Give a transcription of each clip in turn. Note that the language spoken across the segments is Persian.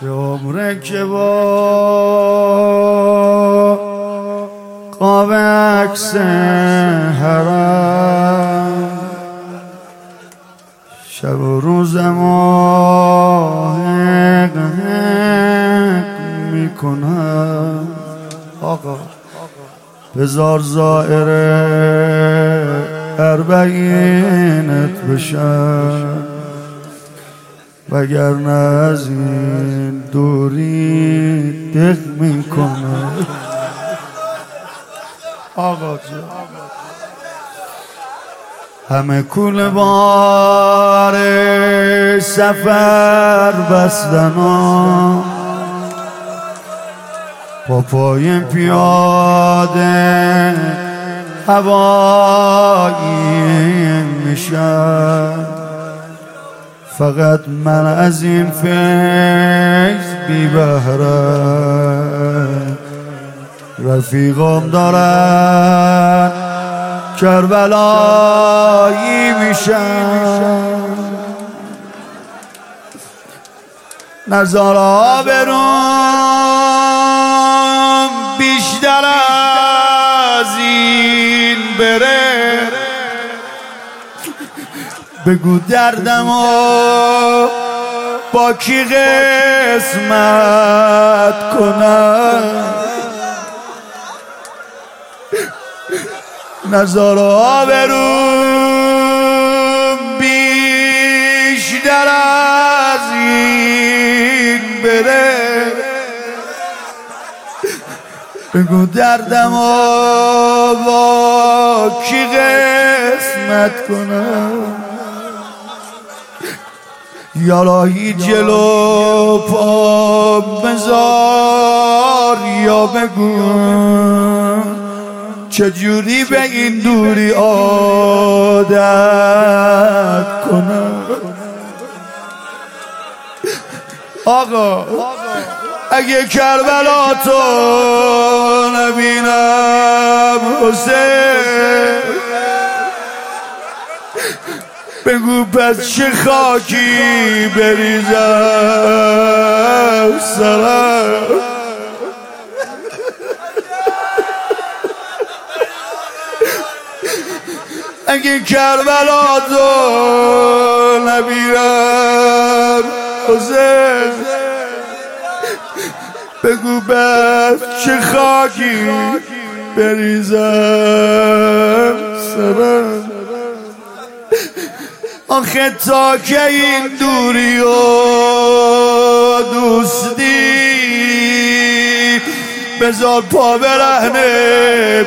به عمره که با قاب عکس حرم شب و روز ما حق میکنم. آقا بزار زائر اربعینت بشن وگرنه از این دوری دق میکنه. آقا جان همه کول بار سفر بستن با پای پیاده هوایی میشن. فقط من از این فیض بی بهره رفیقم دارن کربلایی میشن. نزار آبروم بیشتر از این بره بگو دردمو با کی قسمت کنم. نزار آبروم بیشتر از این بره بگو دردمو با کی قسمت کنم. یالایی جلو پا بذار یا بگو چجوری به این دوری عادت کنم. آقا اگه کربلا تو نبینم حسین بگو پس چه خاکی بریزم سرم. اگه کربلا تو نبینم حسین بگو پس چه خاکی بریزم سرم. آخه تا که این دوری و دوستی بذار پا برهنه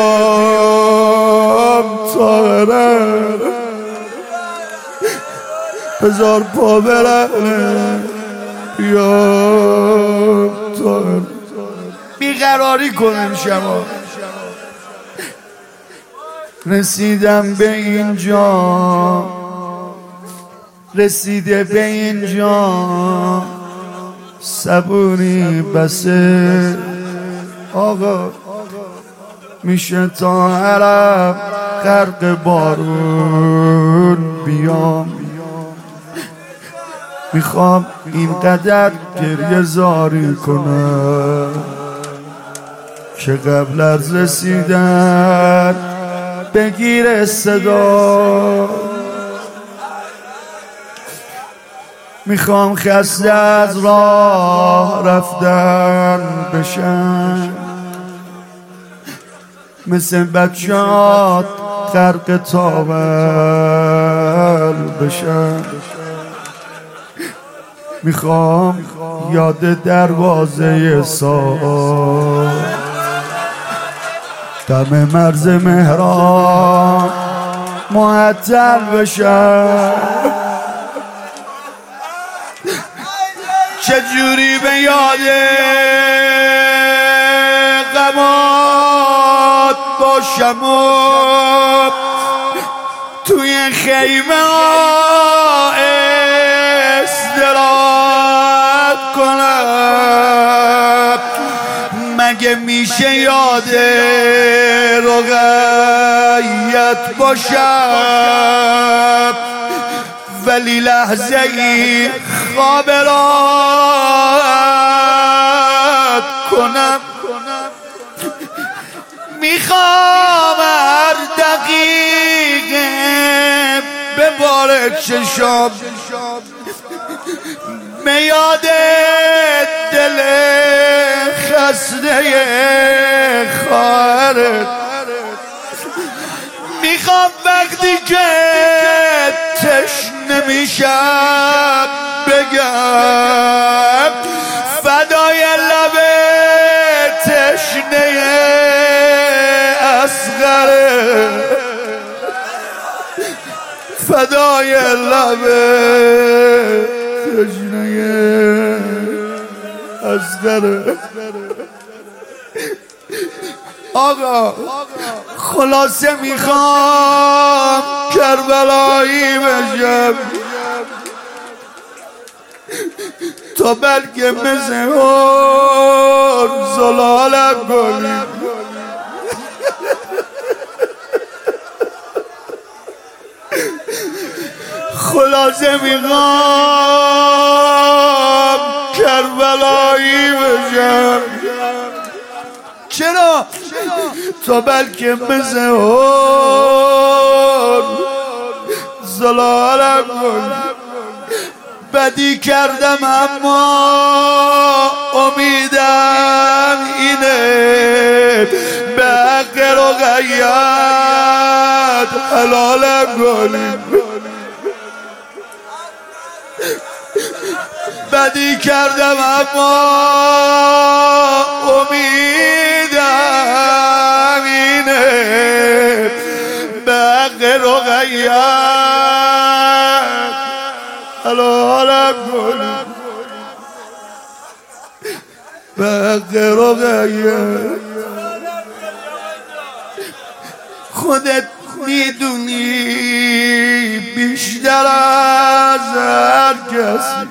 بیام تارم. بذار پا برهنه بیام تارم. بیقراری کنم شما رسیدم به اینجا رسیده به اینجا صبوری بسه. آقا میشه تا عرب غرق بارون بیام. میخوام اینقدر گریه زاری کنم که قبل از رسیدن بگیر صدا. میخوام خسته از راه رفتن بشن مثل بچه‌هات غرق تاول بشن. میخوام یاد دروازه سال دم مرز مهران معطل بشن. چجوری به یاد غمات باشم و توی خیمه استراحت کنم. مگه میشه یاد رقیت باشم ولی لحظه ای خواب رات کنم. میخوام هر دقیقه به بار چشام میاد دل خسته خواهرت. میخوام وقتی که تشنه میشم بگم فدای لب تشنه اصغره، فدای لب تشنه اصغره. آقا خلاصه میخوام کربلایی بشم تا بلکه مثل اون زلالم کنیم. خلاصه میخوام کربلایی بشم. چرا؟ تا بلکه مثل اون زلالم کنیم. بدی کردم اما امیدم اینه به حق رقیت حلالم کنیم. بدی کردم اما امیدم اینه به حق رقیت حلالم کنیم. به حق رقیت خودت میدونی بیشتر از هر کسی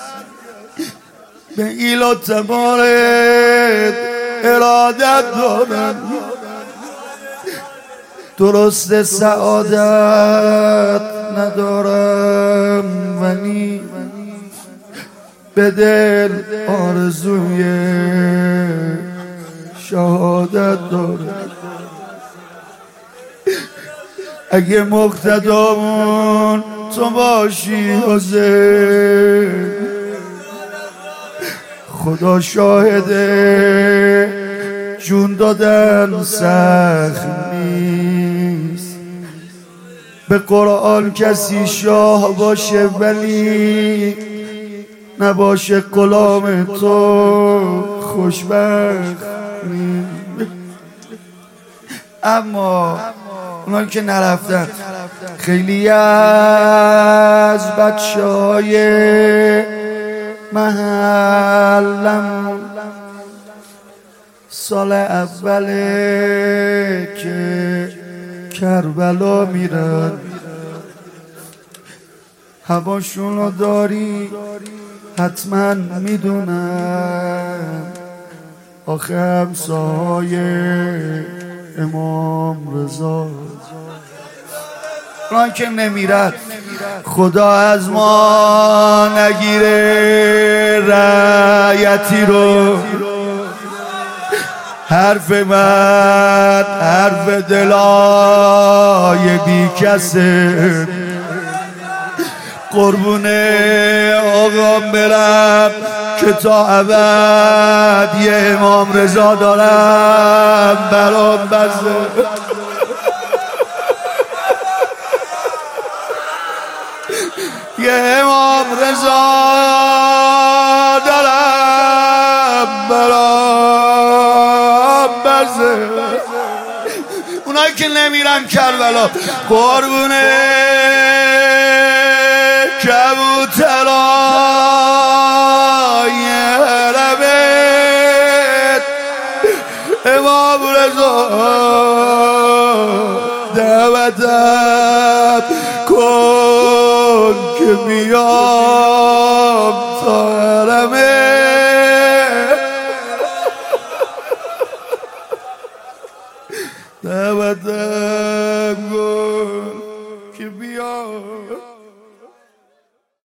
به ایل و تبارت ارادت دارم. درست سعادت ندارم ولی به دل آرزوی شهادت دارم. اگه مقتدامون تو باشی حسین، خدا شاهده جون دادن سخت نیست. به قرآن کسی شاه باشه ولی نباشه غلام تو خوشبخت نیست. اما اونایی که نرفتن، خیلی از بچه‌های محلم سال اوله که کربلا میرن، هواشونو داری حتما میدونن. آخه همسایه امام رضا اونان که نمیرد خدا از ما نگیره رعیتی رو. حرف من حرف دلای بی کسه، قربون آقا برم که تا ابد یه امام رضا دارم برام بزه. یه امام رضا دارم برام بزه. اونایی که نمیرن کربلا قربون کبوترای حرمت امام رضا دعوتم کن که بیام